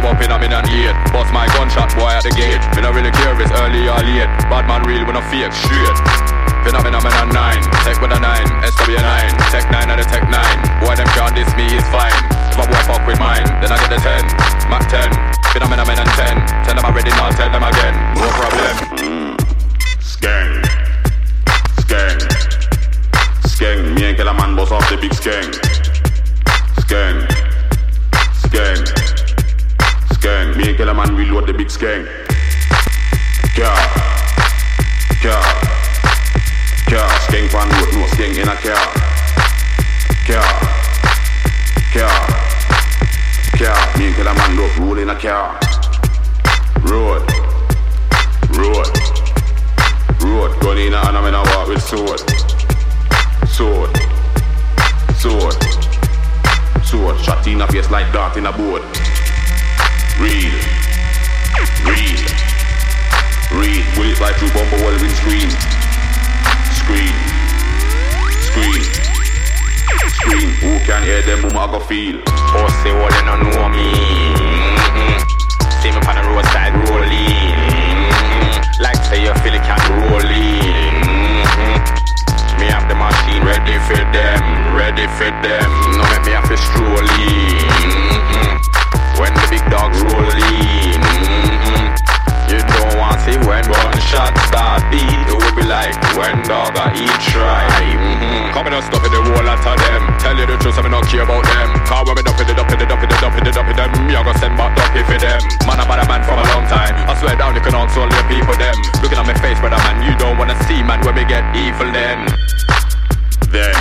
up in a minute and late. Bust my gunshot boy at the gate. Me not really care if it's early or late. Bad man real when I fake straight. Phenomenon 9, tech with a 9, SW9, tech 9 and the tech 9. Boy them can't diss me, it's fine. If a boy fuck with mine, then I get the 10, Mac 10. Phenomenon 10, tell them I'm ready now, tell them again. No problem. Skeng, skeng, skeng. Me and Killer Man boss off the big skeng. Skeng, skeng, skeng. Me and Killer Man reload the big skeng. Car, car. Car, skeng fan road, no skeng in a car. Car, car, car. Me and Killer Man love roll in a car. Road, road, road. Gun in a hand, I'm in a walk with sword. Sword, sword, sword. Shot in a face like dart in a boat. Real, real, real. Bullet right through bumper wall windscreen. Scream, scream, scream. Who can hear them? Who I go feel? Pussy, all you don't know me. See me on the roadside rolling. Like say you feel it can roll in. Me have the machine ready for them, ready for them. No make me have to stroll in. When the big dogs roll in. You don't want to see when gunshots start beat. It will be like when dog I eat try. Coming and stuff in the wall out of them. Tell you the truth, I don't care about them. Cause when me dump it, them me I go send back dumpy for them. Man, I'm a man from a long time. I swear down you can answer all your people them. Looking at my face, brother man, you don't wanna see man when we get evil then. Then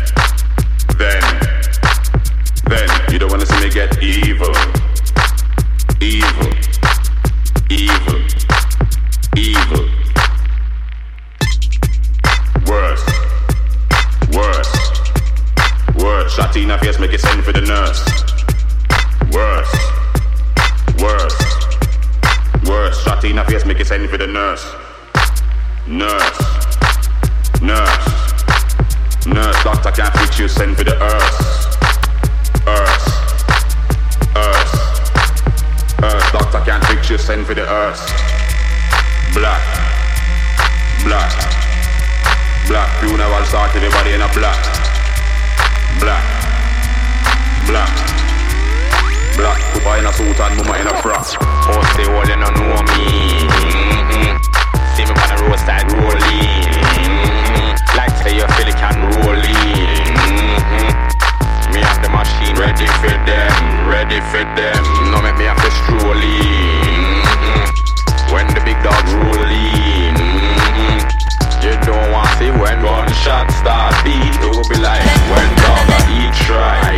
you don't wanna see me get evil. Evil, evil, evil. Worse, worse, worse. Shot in a face, make it send for the nurse. Worse, worse, worse. Shot in a face, make it send for the nurse. Nurse, nurse, nurse. Doctor can't fix you, send for the earth. Earth, earth, earth. Doctor can't fix you, send for the earth. Black, black, black. Funeral start everybody in a black. Black, black, black. Papa in a suit and mama in a frock. Pussy, all you don't know me. See me on the roadside rolling. Like say you feel it can roll in. Me have the machine ready for them, ready for them. No make me have to stroll in. When the big dogs roll in. You don't want to see when gunshots start beat. It will be like when dog I eat try.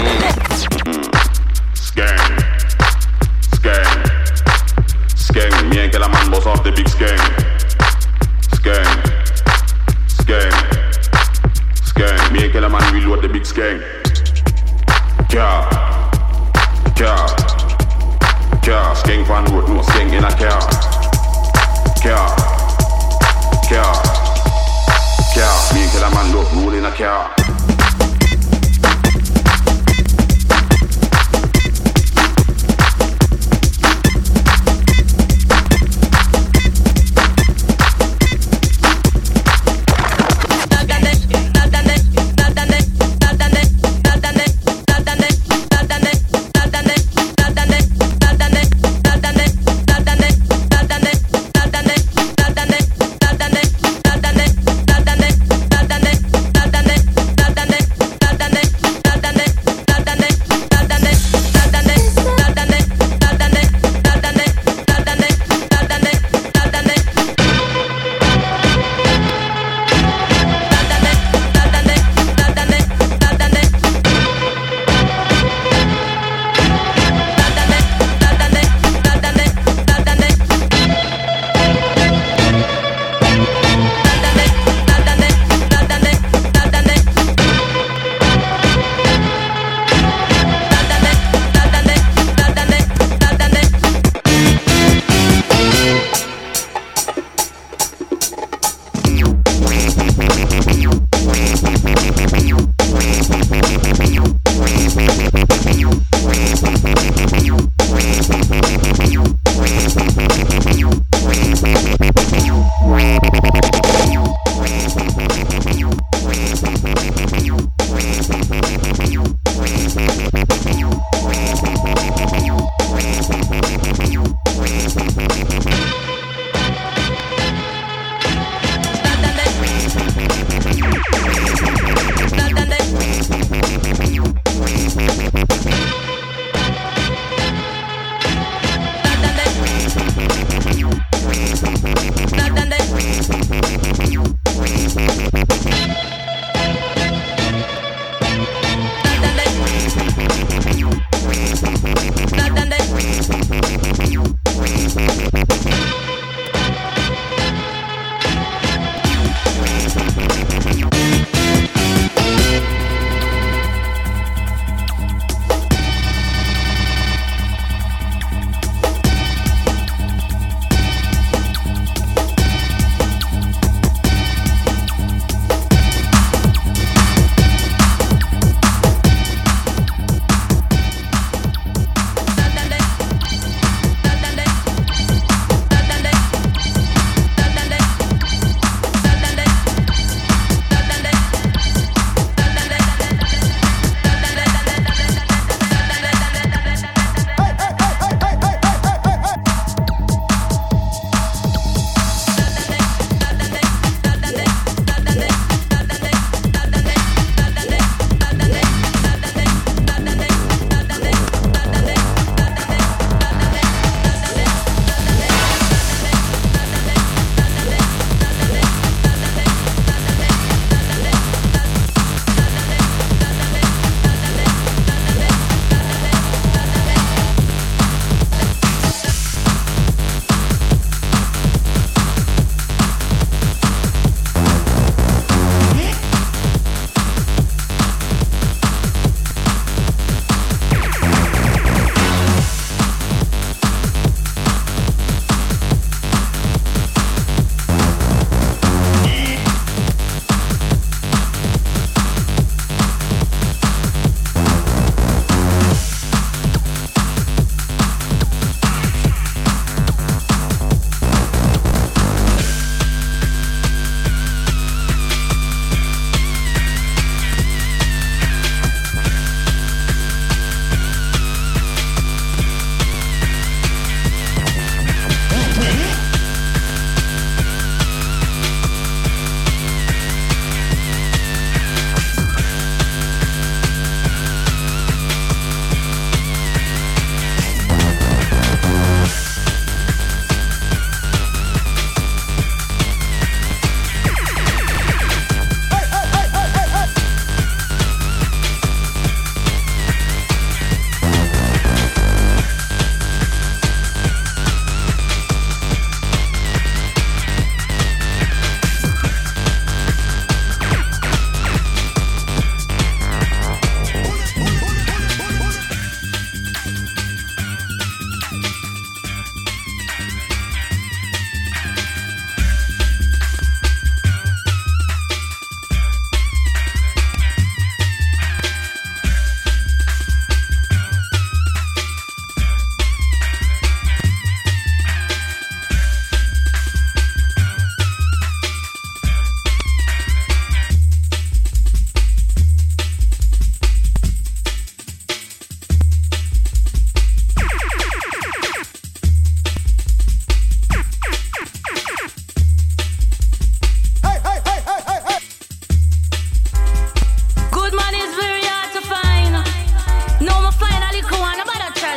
Skeng, skeng, skeng. Me and Killer Man boss off the big skeng. Skeng, skeng, skeng. Me and Killer Man reload the big skeng. Car, car, car. Skeng fan road, no skeng in a car. Car, car, car. Me and Killer Man love roll in a car.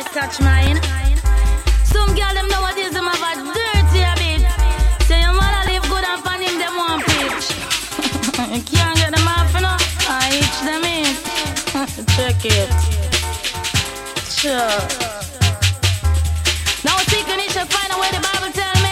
touch mine. Some girl them nowadays them have a dirty habit. Say your mother live good and find him them one pitch. You can't get them off, you know. I itch them in. Check it. Sure. Now seeking it should find a way the Bible tell me.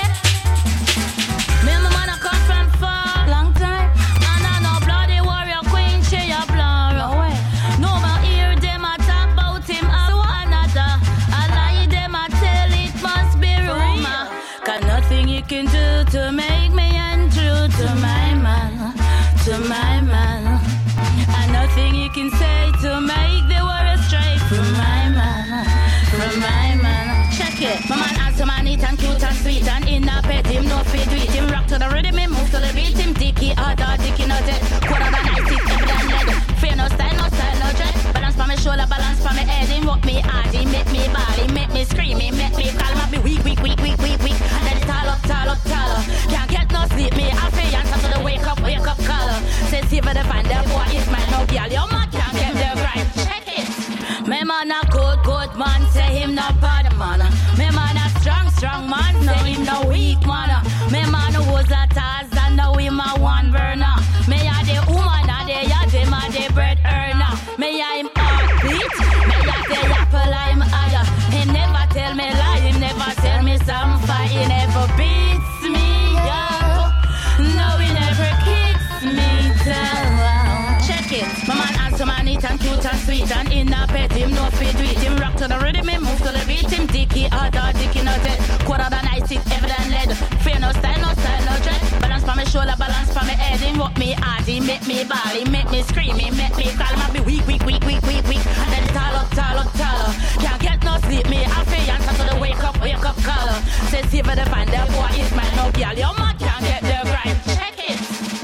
Me and my man a come from far, long time. And I know bloody warrior queen, she a blood. No way. No more hear them a talk about him and another. A lie them a tell it must be rumor. Cause nothing you can do to make me untrue to my man. To my man. And nothing you can say to make the world astray from my man. From my man. Check it. My man has a man neat and cute and sweet and in a bed him no feed with him. Rock to the rhythm him move to the beat him. Dicky harder, dicky not dead. Quarter the night it evident lead. Fear no style, no dread. Balance for me shoulder, balance for me head. Him walk me hard, he make me ball, he make me scream, he make me calm. I be weak. Then tall up. Can't get no sleep, me I feel answer to the wake up caller. Say see for the find the boy is mine, no girl, your man can't get the grind. Check it. Me man a good man, say him no bad man. Me man a strong man, say him no weak man. Me man who was a Tarzan, now him a one burner. Me a the woman a the ya, them a the bread earner. Me a him heartbeat, me a the apple I'm higher. Him never tell me lie, him never tell me some fight. He never beats me up, no he never kicks me down. Check it, my man has a man neat and cute and sweet and in a bed him no feed with him. Rock to the rhythm him move to the beat him. Dicky harder, dicky not dead. Quarter the night it evident lead. Fear no style, no dread. Balance for me shoulder, balance for me head. Him walk me hard, he make me ball, he make me scream, he make me calm. I be weak. Then tall up. Can't get no sleep, me I feel answer to the wake up caller. Say see for the find the boy is mine, no girl, your man can't get the grind. Check it.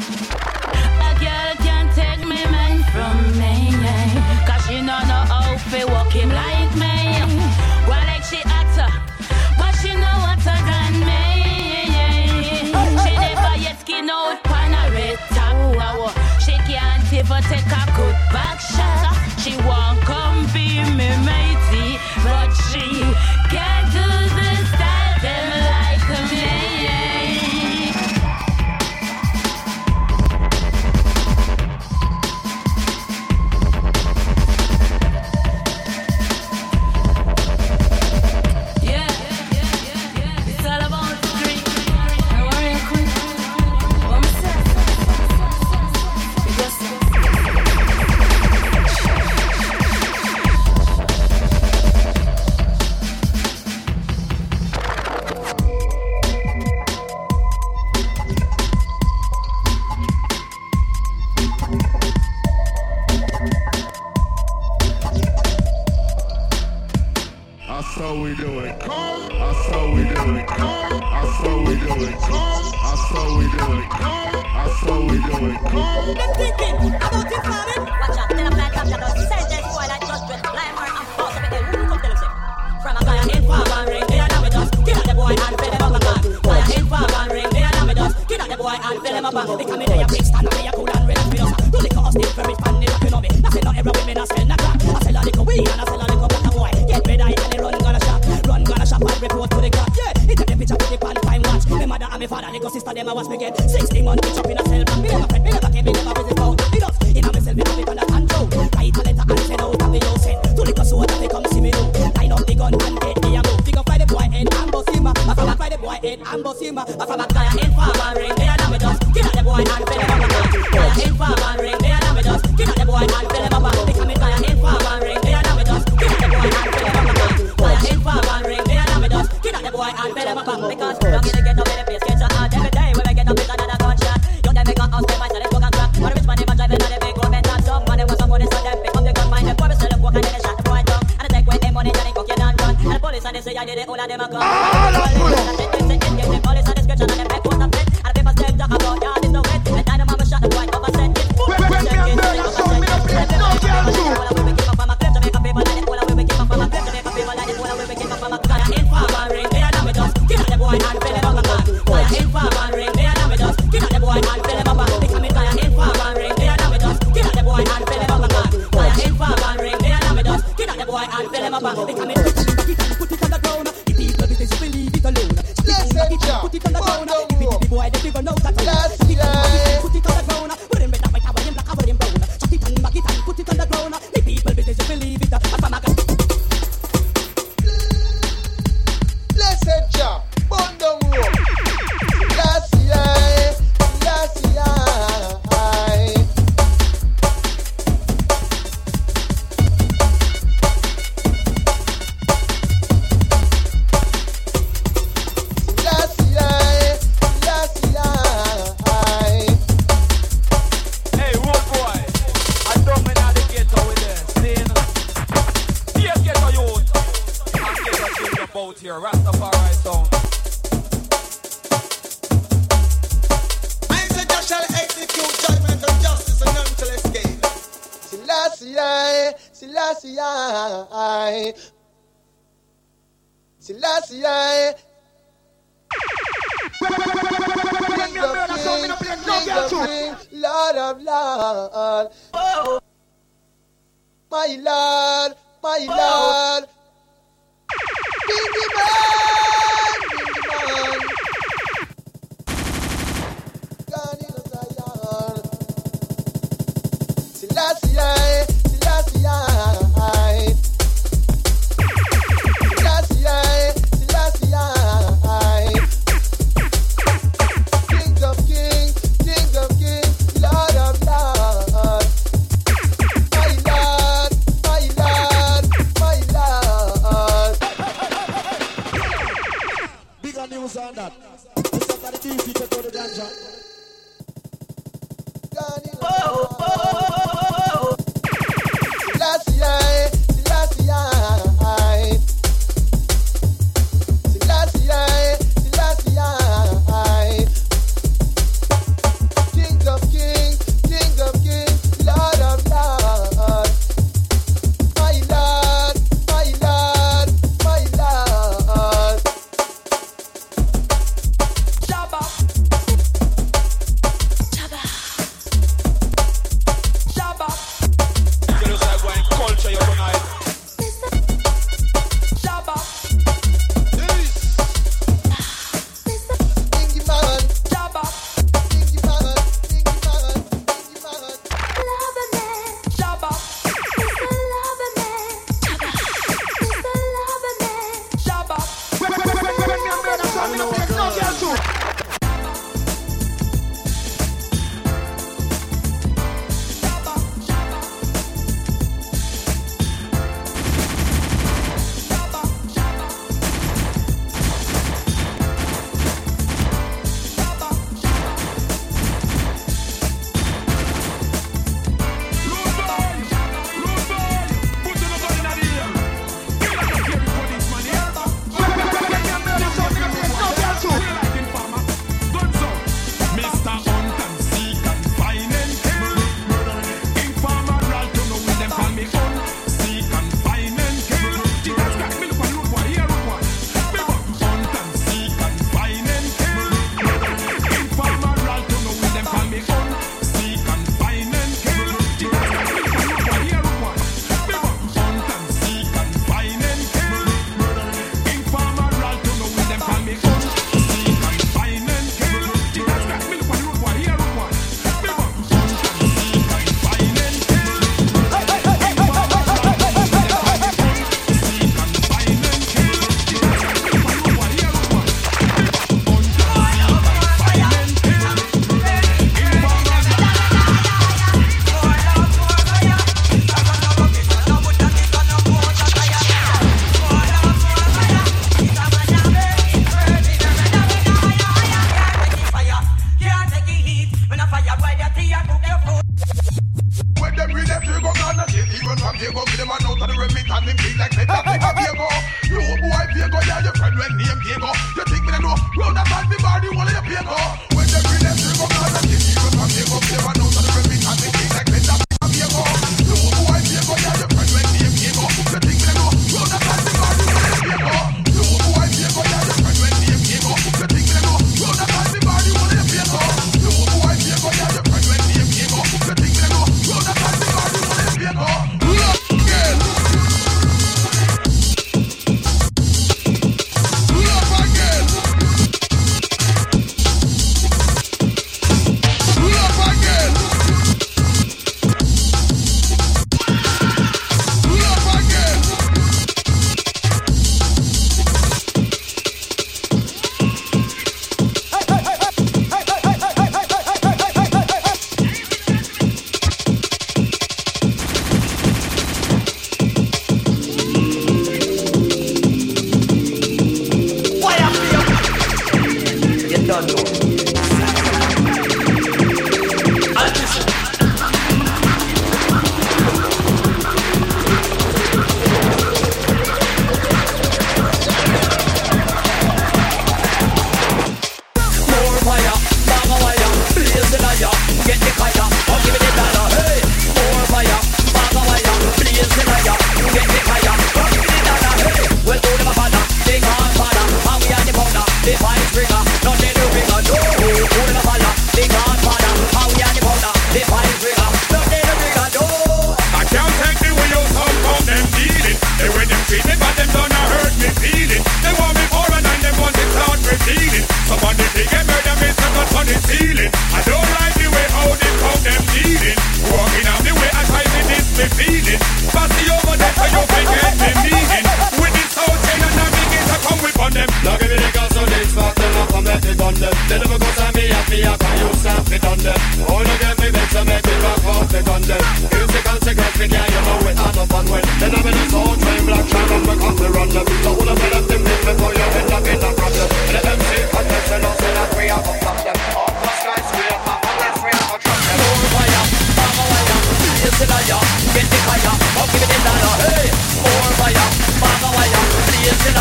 A girl can't take me man from me, cause she know no how to walk him like me. Well like she actor, but she know hotter than me. She never yet skin out pan a red top. She can't even take a good back shot. She won't come be me matey, but she can't do the style them like me. Yeah. It's all about the street. I worry quick. What me say? Because That's how we do it. That's how we do it. That's how we do it. That's how we do it. That's how we do it. Been thinking about it, farming. Watch out, tell a flat top that does send this boy like just dress glamour and force up again. Who come tell him say? From a guy in farm and ring, they are now with us. Get out the boy and fill him up a man. Guy in farm and ring, they are now with us. Get out the boy and fill him up a man. They come in there, big stand, they are cool and relax with us. Don't lick us, still very funny, you know me. Nothing not every women, I spend a crack. I sell a little weed and I sell a little black boy. Get red eye and they run gonna shop and report to the clock. Yeah, it's a picture with the pan time watch. My mother and my father, they go sister, them I was me get 16 months pitch up in a cell back. Me never fret, me never came, me never visit out. It does, in a myself, me have it under control. Write a letter and send out of the no send. To the so that they come see me now. Line up the gun and get me a move. Think of the boy and ambush him. I come by the boy and ambush him. I come back and farm and ring, they are now with us. Get out the boy and fill him up a man. In farm and ring, they are now with us. Get out the boy and fill him up a man. They come in by in farm and ring, they are now with us. Get out the boy and fill him up a man. In farm and ring, they are now with us. Get out the boy and fill him up a man. Because we're not gonna get up in the face, get so hard every day. When we get up in another gunshot, you them make a house, they might sell it, walk and crack. But the rich man, they man driving on the big road, men talk some money, want some money, so them pick up the gun, mind them boy, we sell them walk and then they shot the boy down. And they take away their money, then they cook you down run. And the police and they say I did it, all of them are gone. The police and description and them back for nothing. And the papers them talk about, yeah, this no wet. And I know mama shot the boy, up and send it. Get it and put it on the ground. The people with this believe it alone. Listen, put it on the ground. The boy they figure out that. Put it on the ground. Put him better, white, cover him black, cover him brown. Shut it and mag it and put it on the ground. The people with this believe it. Listen, Jah, burn down road. Last year. Hey, road boy, I don't mean how to get over there. Saying, here get a youth. And get a thing about here. Rastafari sound. Shall execute judgment and justice and none shall escape. Selassie, Selassie, Selassie, King of King, Lord of Lord. My Lord, my Lord. Bingy man, God in Zion. Selassie, Selassie, Selassie, King of Kings, Lord of Lords. My Lord, my Lord, my Lord. Bigger news on that. It's up at the TV to go to Ganja.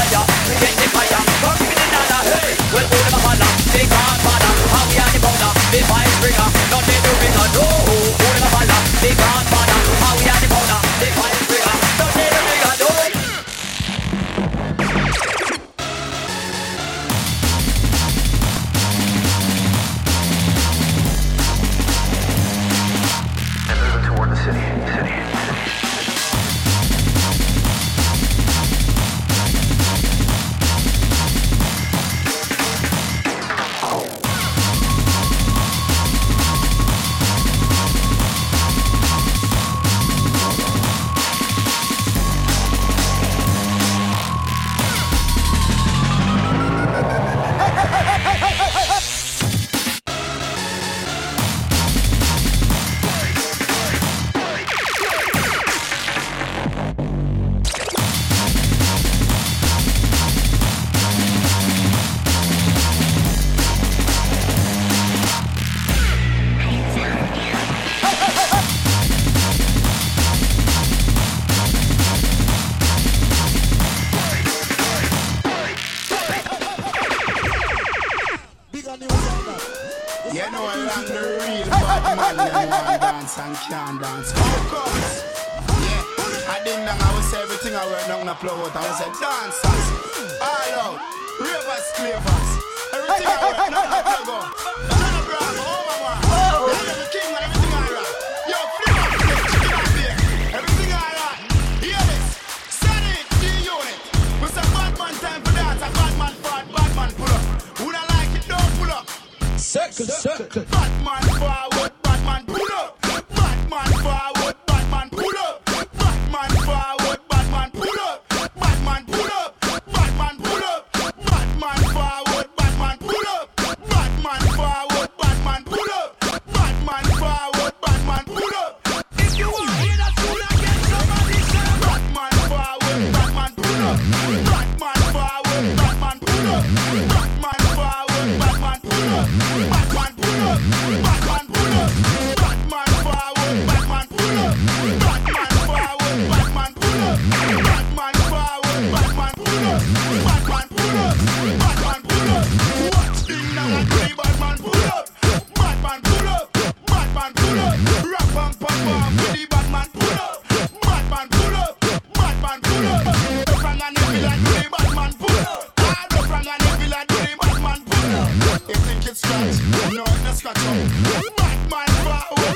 liar. We get the fire, come give me the nana. Hey, well who them a holla? The Godfather, how we are the powder. The vice bringer, not the ringer. No, who them a holla? The Godfather, how we are the powder. The vice bringer, not the ringer. No. And can't dance. Of course. Yeah. I didn't know I would say everything I were not gonna play out. I would say dancers. All out. Ravers, clavers. Everything I were not gonna play go. Banana Bravo, over one. I'm the king and everything I write. Yo, flip up, chicken up here. Everything I write. Hear this. Sonic, G-Unit. With some bad man time for dance. A bad man forward, bad man pull up. Who don't like it, don't pull up. Circle. Bad man forward, bad man pull up. Batman forward, Batman pull up. Batman forward, Batman pull up. Batman pull up. Batman pull up. Batman forward, Batman pull up. Batman forward, Batman pull up. Batman forward, Batman pull up. If you want to hear that tune again, somebody say Batman forward, Batman pull up. Batman forward, Batman pull up. Batman forward, Batman pull up. Batman pull up. Batman pull up. Batman forward, Batman pull up. Batman forward, Batman pull up. Batman forward, Batman pull up. Batman pull up. Batman pull up. Watch him now and play Batman pull up. Batman pull up. Batman pull up. Rap and pop up with the Batman pull up. Batman pull up. Batman pull up. The front and the villain do the Batman pull up. The front and the villain do the Batman pull up. You think it's scratch? No, it's not scratch up. Batman forward.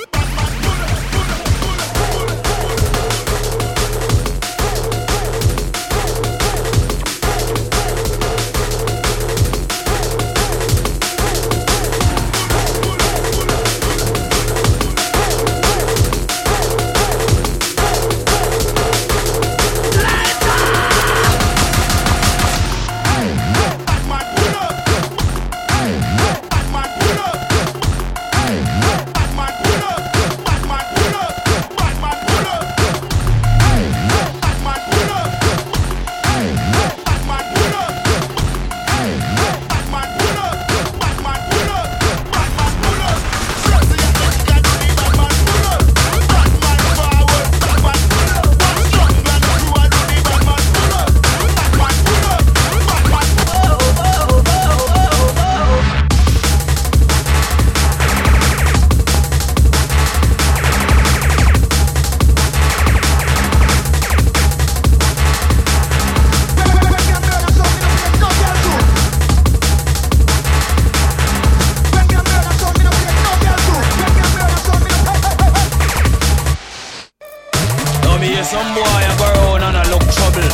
Some boy I go around and I look trouble.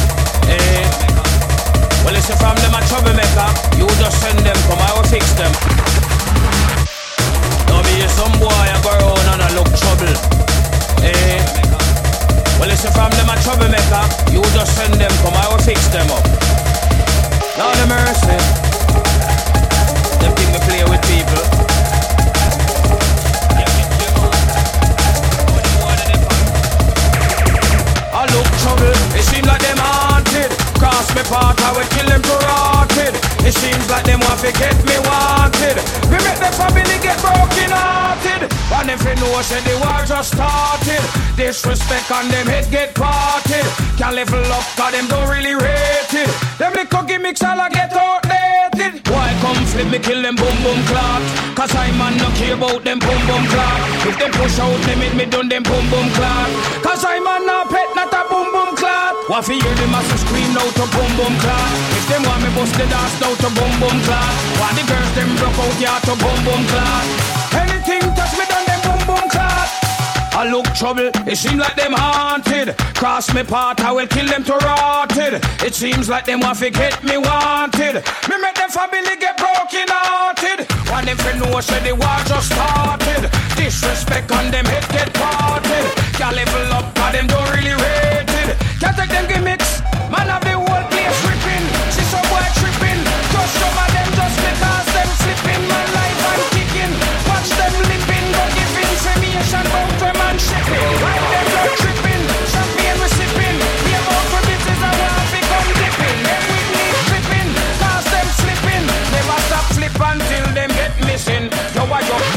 Well, listen, from them a troublemaker. You just send them, come I will fix them. Now me some boy I go around and I look trouble. Well, listen, from them a troublemaker. You just send them, come I will fix them up. Now the mercy. Them think me play with people. I look trouble, it seems like them haunted. Cross me path, I will kill them rotted. It seems like them want to get me wanted. We make the family get broken hearted. And if you know, say the war just started. Disrespect on them head get parted. Can't level up, cause them don't really rate it. slip, me kill them boom boom clock. Cause I man no care about them boom boom clock. If them push out them hit me done them boom boom clock. Cause I man no pet not a boom boom clock. What fi hear the masses scream out to boom boom clock. If them want me bust the dance out to boom boom clock. While the girls them broke out yeah to boom boom clock. Anything touch me done them boom boom clock. I look trouble, it seems like them haunted. Cross me path, I will kill them to rotted. It seems like them want to get me wanted. Me make them family get broken hearted. One them friend know say the war just started. Disrespect on them head get parted. Can't level up, cause them don't really rate it. Can't take them gimmicks, man have the whole place ripping. See some boy tripping, just some of them just because them slipping. My life I'm kicking, watch them lipping. Don't give information about them and shipping. Right them not tripping, champagne we sipping. The amount of this is a want become dipping. Then we need flipping, cause them slipping. Never stop flip until them get missing. Yo, what yo?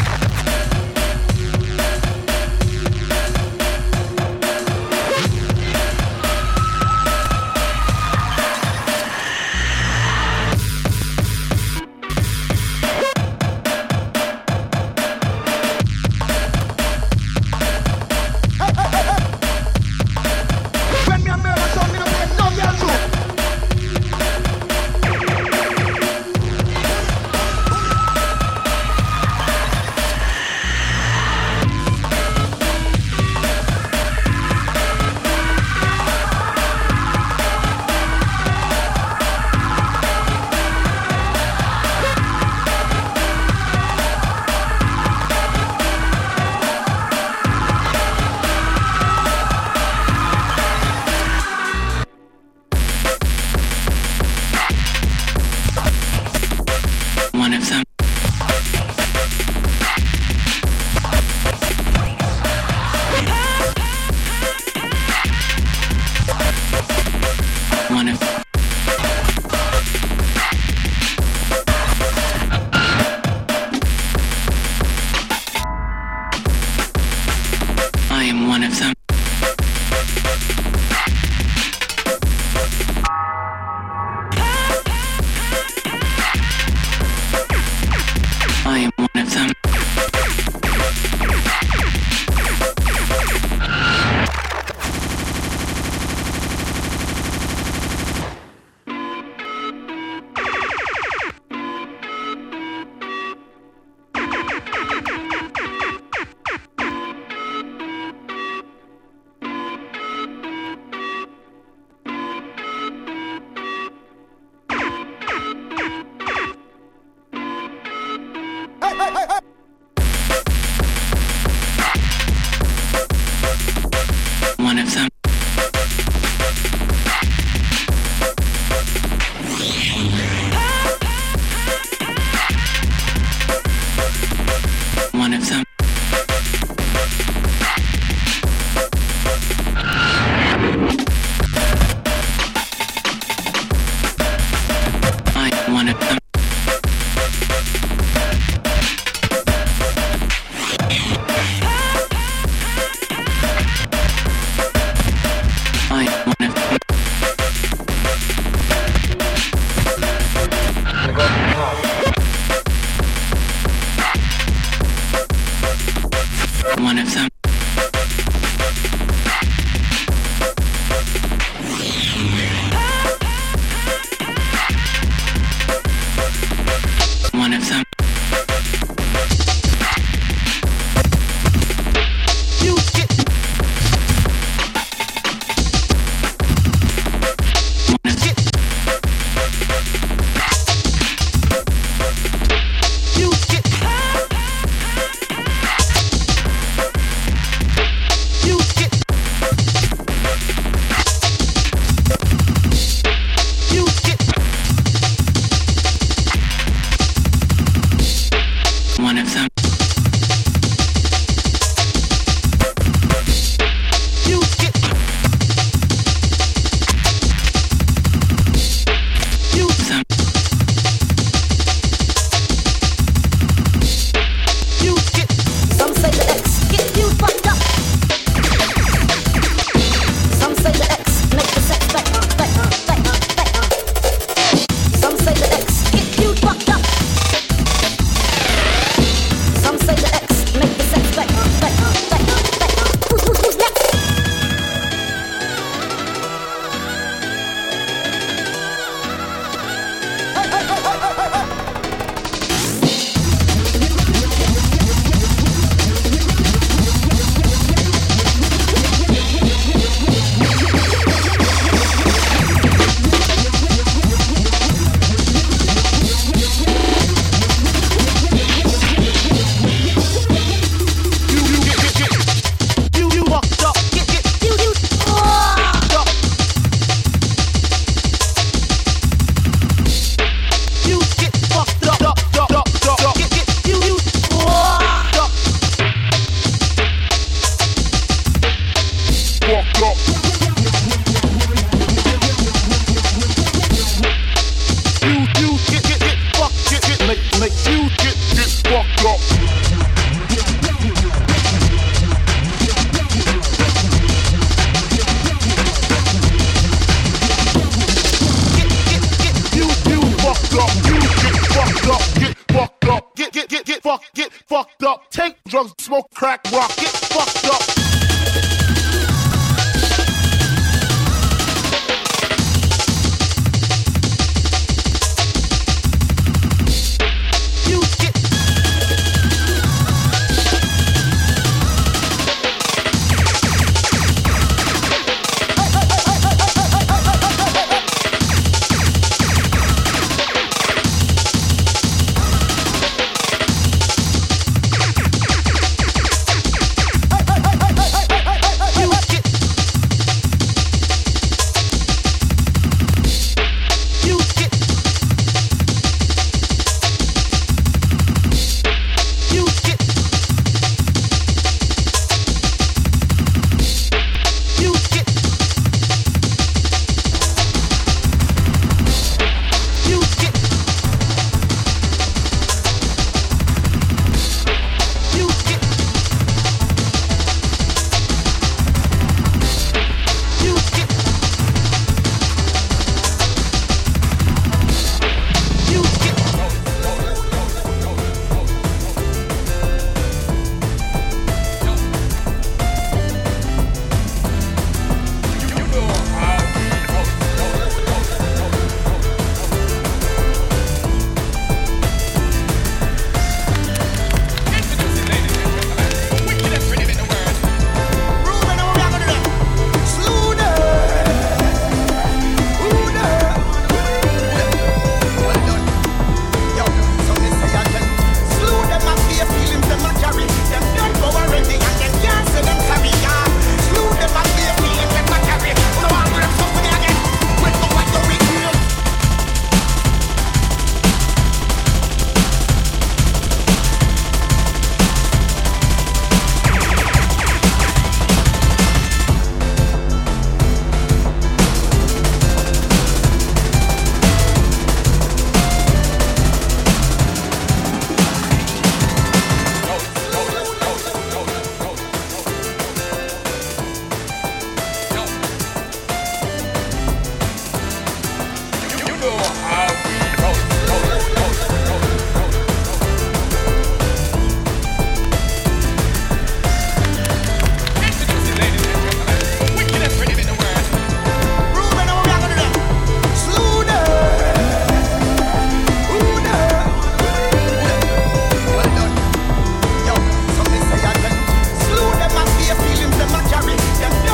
up. Take drugs, smoke crack, rock, get fucked up.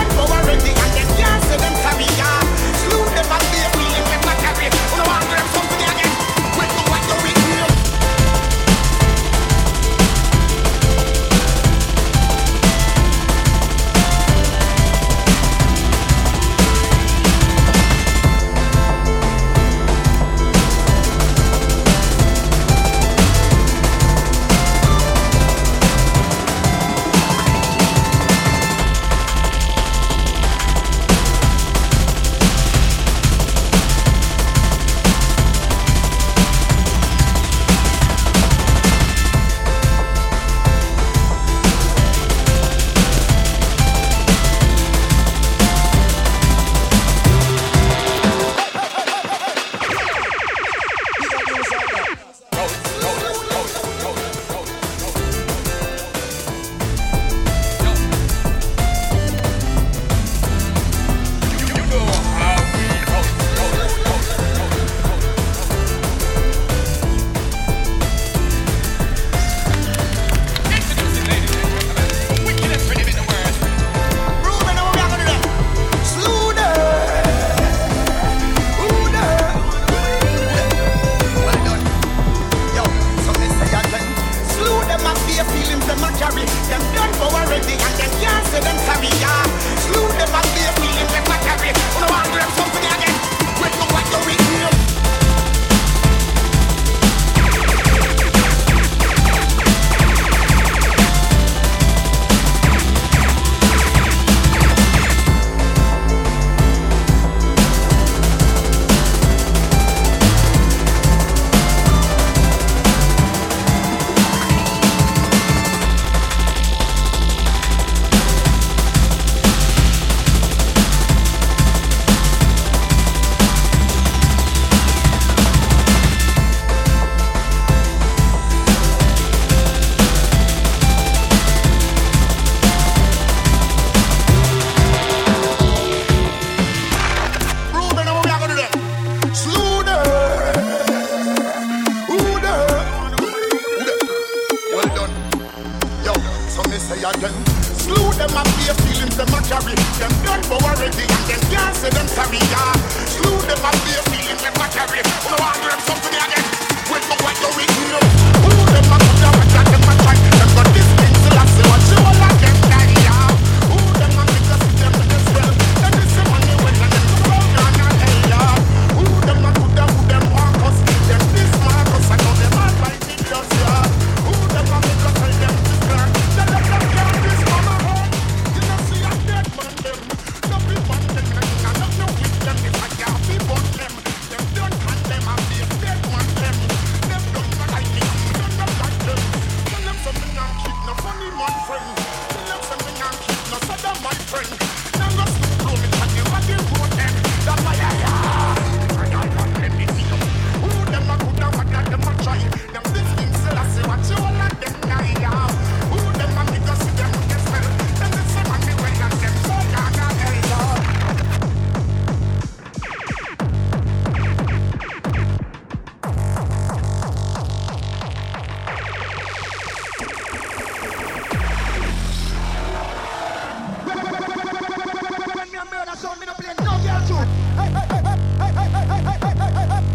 Slew them and be a feeling them a carry. them have their feelings, them a carry. Them done for already and them can't say them sorry, yeah. Slew them have their feelings, them a carry. No one learn something again. Wait for what you're eating, no. Who them a put down, attack them a try. Them got this thing, so I say what you all of them die, yeah. Who them a make us see them with this well. Them is the money when them go round and hell, yeah. Who them a put down, who them walk us. Them this Marcus, I know them all like videos, yeah. Who them a make us tell them this girl. Tell them that girl this mama home. You know see a dead man them. No be born them, and no with them. If I can't be born them. Them don't want them, and they dead want them. Them don't not like me, don't not like them. Tell them something and keep no funny man friend. Tell them something and keep no soda my friend. Now go slow blow me, and you want to road them. That's why I want them to see them. Who them a good and what them a try. Them this thing still I say what you all of them now, yeah. Who them a make us see them with the smell. Them the same and me when and them so young and hell, yeah. When me a murder sound, me no play no girl tune. Hey, hey, hey, hey, hey, hey, hey, hey, hey, hey, hey.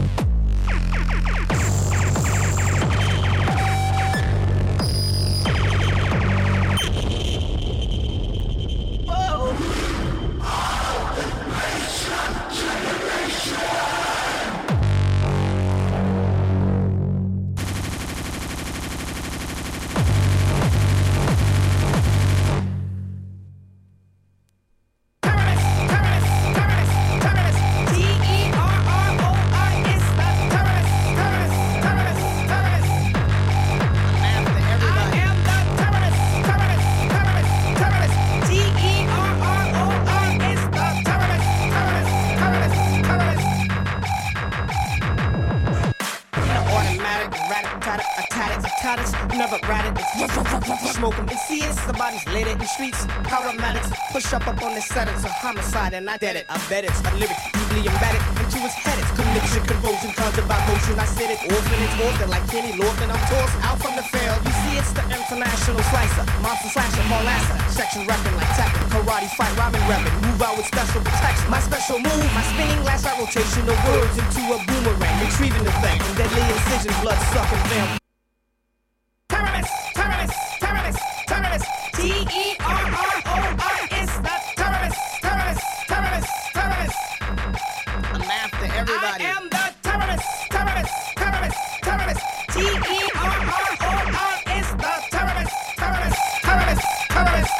Never ratted, smoke them and see it. Somebody's lit it in streets. Paramedics push up on the set. It's a homicide and I did it. I bet it's a lyric deeply embedded into his head. It's conviction, convulsion, conjured by motion. I said it often, it's often like Kenny Lorcan. I'm tossed out from the field. You see, it's the international slicer, monster slasher, Paul Lasser. Section repping like tapping, karate fight, rhyming repping. Move out with special protection. My special move, my spinning lash out rotation of words into a boomerang, retrieving the thing. Deadly incision, blood sucking vamp. Terrorist, terrorist, terrorist, terrorist. T-E-R-R-O-R-S. The terrorist, terrorist, terrorist, terrorist. I'm after everybody. I am the terrorist, terrorist, terrorist, terrorist. T-E-R-R-O-R-S. The terrorist, terrorist, terrorist, terrorist.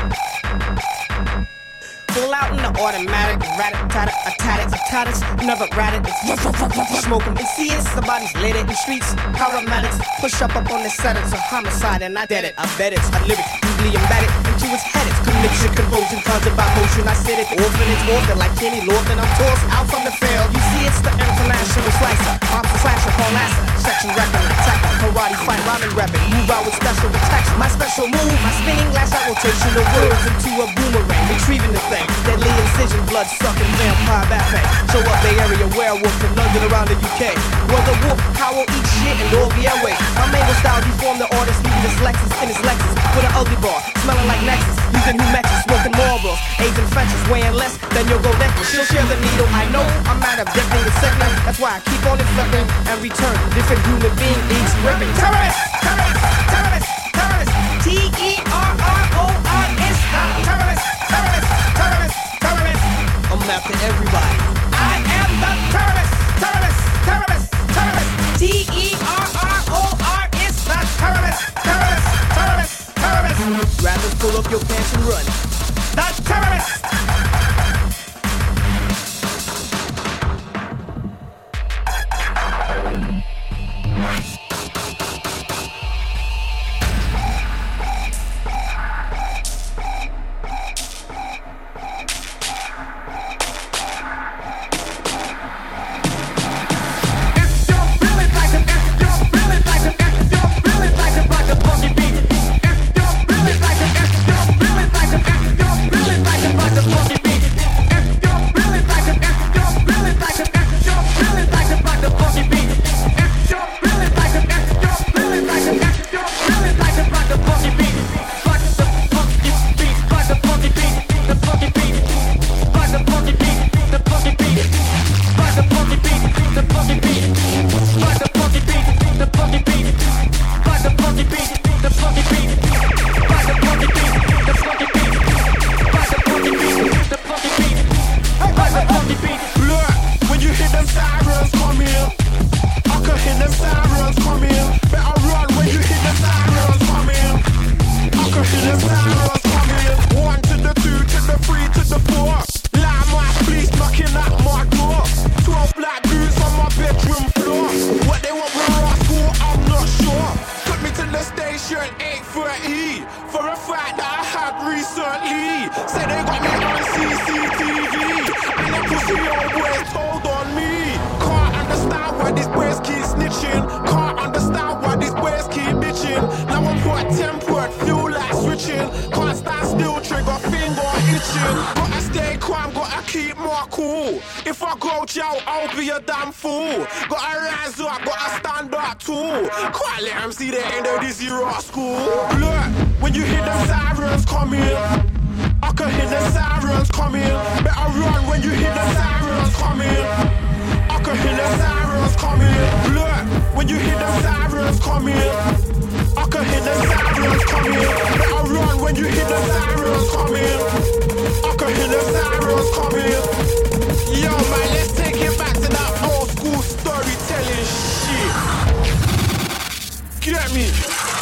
Pull out in the automatic, rat-a-tat-a, a-tat-it, never ratted. Smoke them and see it. Somebody's lit it in streets. Paramedics push up on the set. It's a homicide and I did it. I bet it's a lyric deeply embedded into his head. It's conviction, convulsion, conjured by motion. I said it often, it's often like Kenny Lorcan. I'm tossed out from the field. You see, it's the international slicer, monster slasher, Paul Lasser. Section repping like tackle, karate fight, rhyming repping. Move out with special protection. My special move, my spinning lash out rotation of words into a boomerang, retrieving the thing. Deadly incision, blood sucking vampire Batman. Show up Bay Area werewolf from London around the UK. Was a wolf, howl, eat shit, and all the airways. My mango style deformed the artist, leaving his Lexus in his Lexus with an ugly bar, smelling like Nexus. Using new Mexus, smoking Marlboros, AIDS infectious, weighing less than your gold necklace. She'll share the needle, I know I'm out of deathly the segment. That's why I keep on infecting and return different human being each ripping. Terrorists, terrorists, terrorists, terrorists. T-E-R-R-O-R-S. Terrorists, terrorists, terrorists, terrorists. I'm after everybody. I am the terrorist, terrorist, terrorist, terrorist. T-E-R-R-O-R-S. The terrorist, terrorist, terrorist, terrorist. Rappers, pull up your pants and run. The terrorist. sirens coming. I can hear them sirens coming. Better run when you hear them sirens coming. I can hear them sirens coming. 1 to the 2 to the 3 to the 4. Like my police knocking at my door. 12 black dudes on my bedroom floor. What they want with rascal, I'm not sure. Took me to the station 8:30 for a fight that I had recently. Say they got me on CCTV and the pussy old boys told on me. Can't understand why these boys keep snitching. Can't understand why these boys keep bitching. Now I'm hot tempered, feel like switching. Can't stand still, trigger finger itching. Gotta stay calm, gotta keep more cool. If I go jail, I'll be a damn fool. Gotta rise up, gotta stand up too. Can't let them see the end of this year school. Look, when you hear them sirens coming, I can hear the sirens coming. Better run when you hear the sirens coming. I can hear the sirens coming. Look, when you hear the sirens coming, I can hear the sirens coming. Better run when you hear the sirens coming. I can hear the sirens coming. Yo man, let's take it back to that old school storytelling shit. Get me.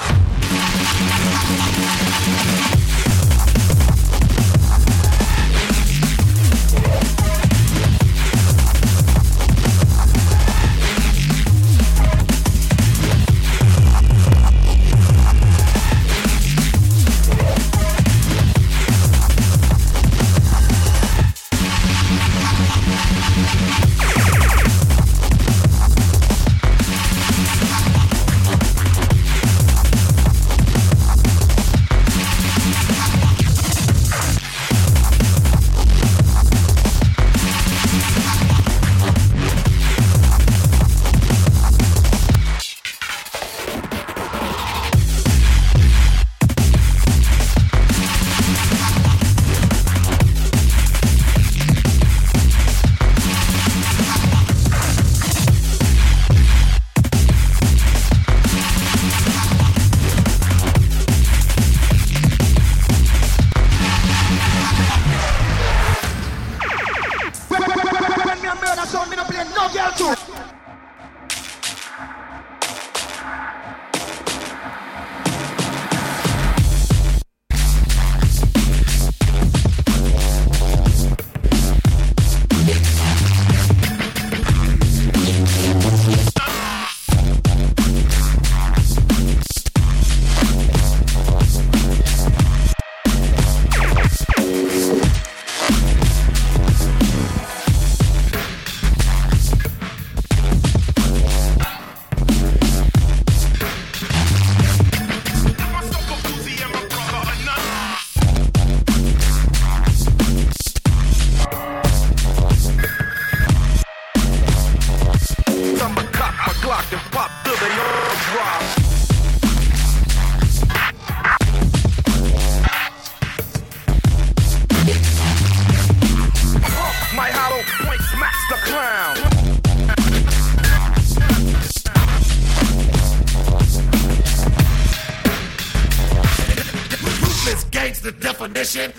definition.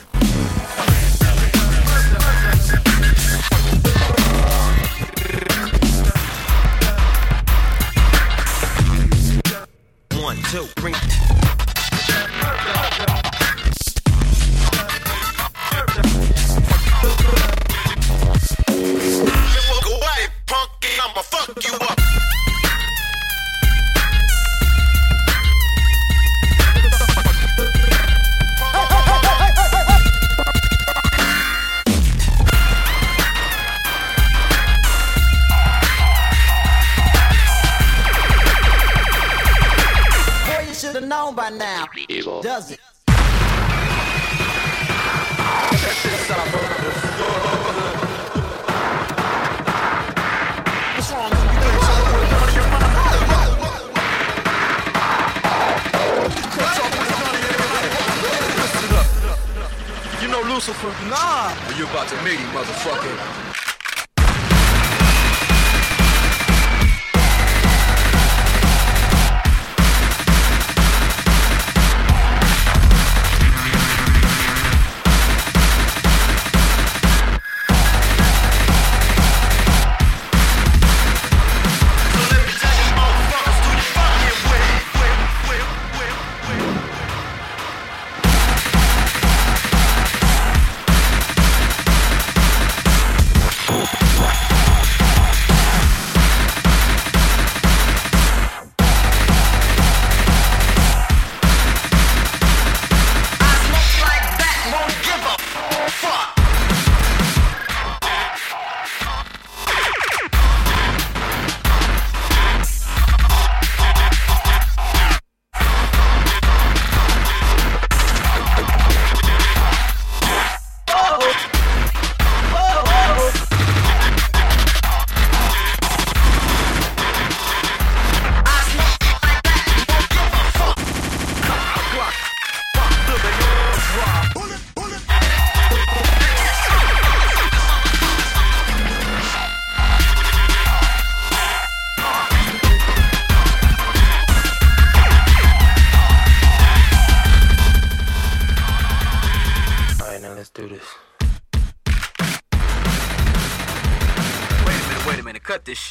One, two, three. Go away, punk, I'ma fuck you up. Known by now, evil. Does it? What's wrong? You know Lucifer? Nah. You about to meet him, motherfucker.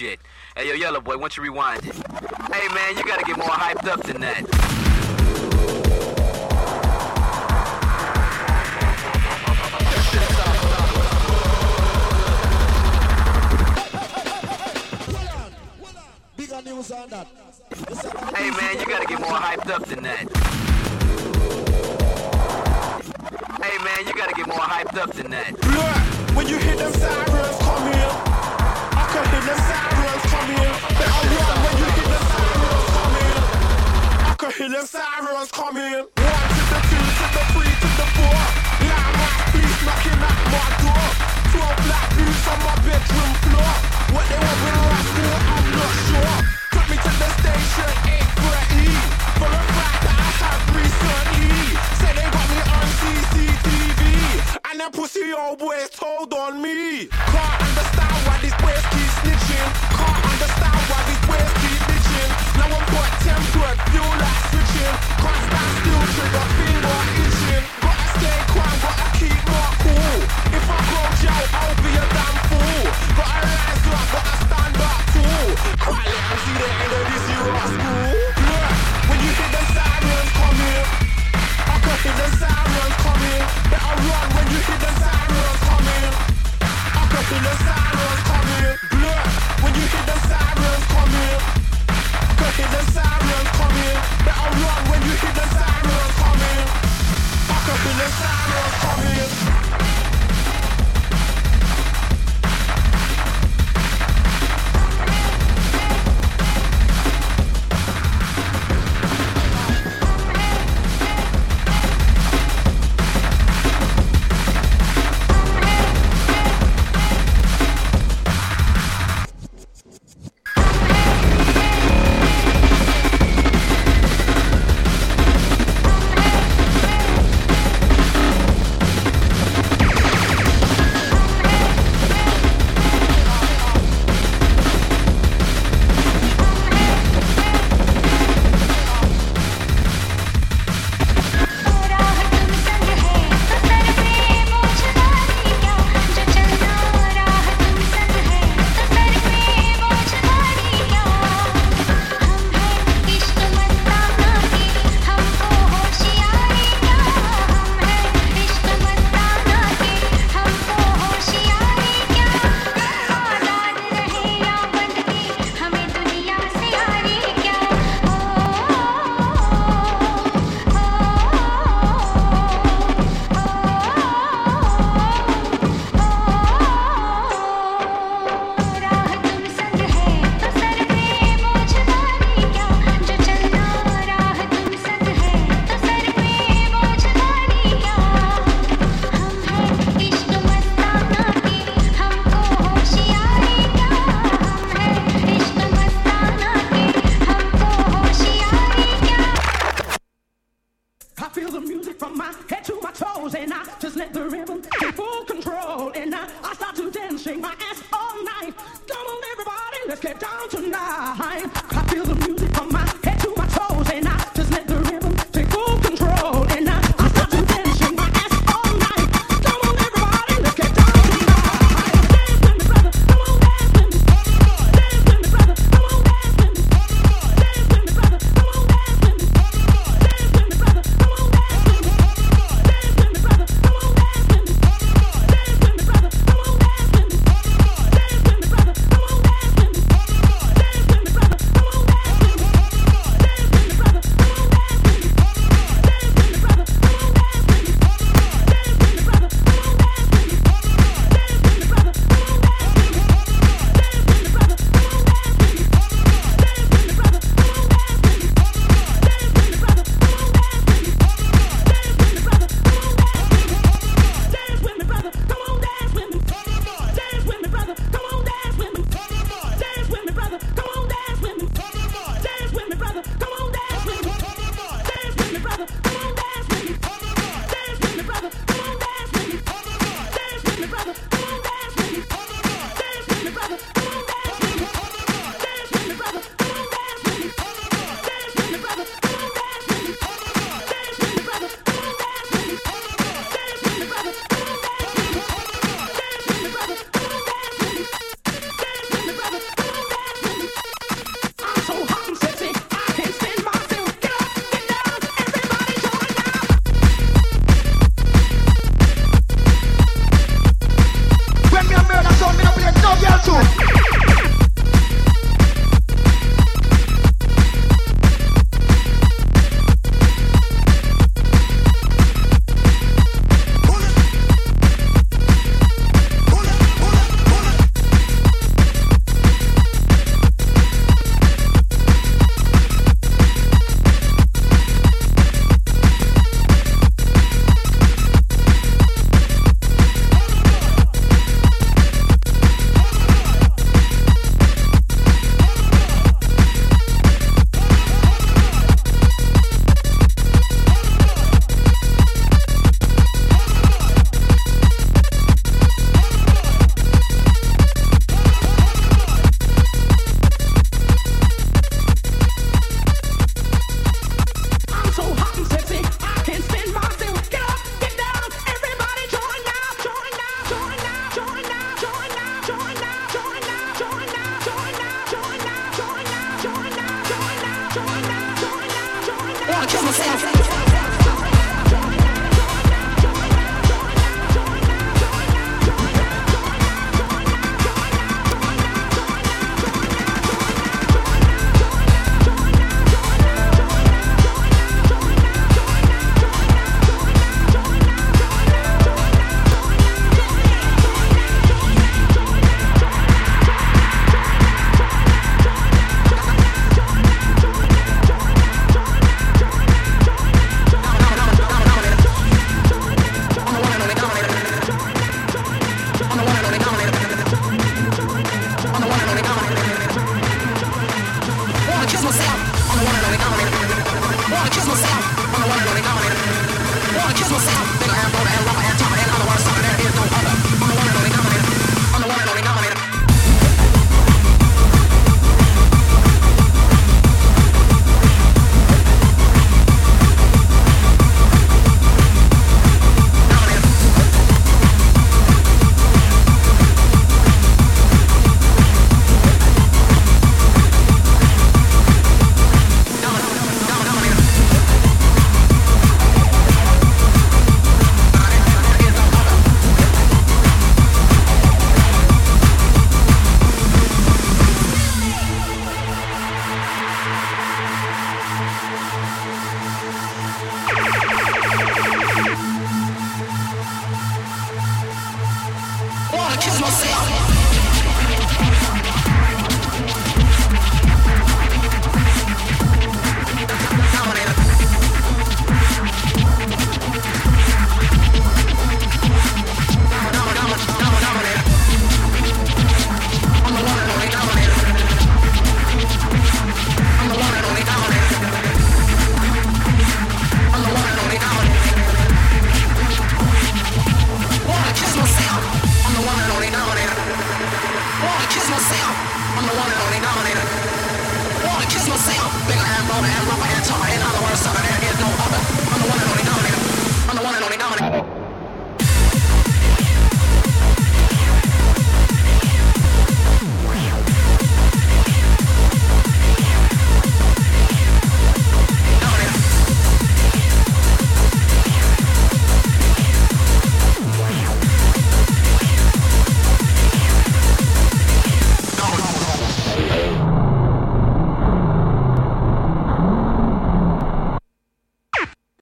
shit. Hey, yo, Yellow Boy, why don't you rewind it? Hey, man, you gotta get more hyped up than that. Bigger news on that. Hey, man, you gotta get more hyped up than that. Hey, man, you gotta get more hyped up than that. Look, when you hear them sirens come here, I can hear them sirens come here. Better run when you hear them sirens come here. I can hear them sirens come here. 1 to the 2 to the 3 to the 4. Line my police knocking at my door. 12 black boots on my bedroom floor. What they want with a rascal, I'm not sure. Took me to the station, 8:30. For a fact that I had recently. Say they got me on CCTV. And them pussy old boys told on me. Can't understand why these boys keep snitching. Can't understand why these boys keep bitching. Now I'm put temperate, feel like switching. Can't stand still, trigger finger itching. Gotta stay calm, gotta keep more cool. If I go jail, I'll be a damn fool. Gotta rise up, gotta stand up too. Can't let them see the end of this year at school. Look, when you hear them sirens come here, I can hear them sirens come here. Better run when you hear them sirens come here. I can hear them sirens come here. Look, when you hear them sirens come here, I can hear them sirens come here. Better run when you hear them sirens come here. I can hear them sirens come here. kiss myself. Wanna kiss myself, nigga, I'm gonna and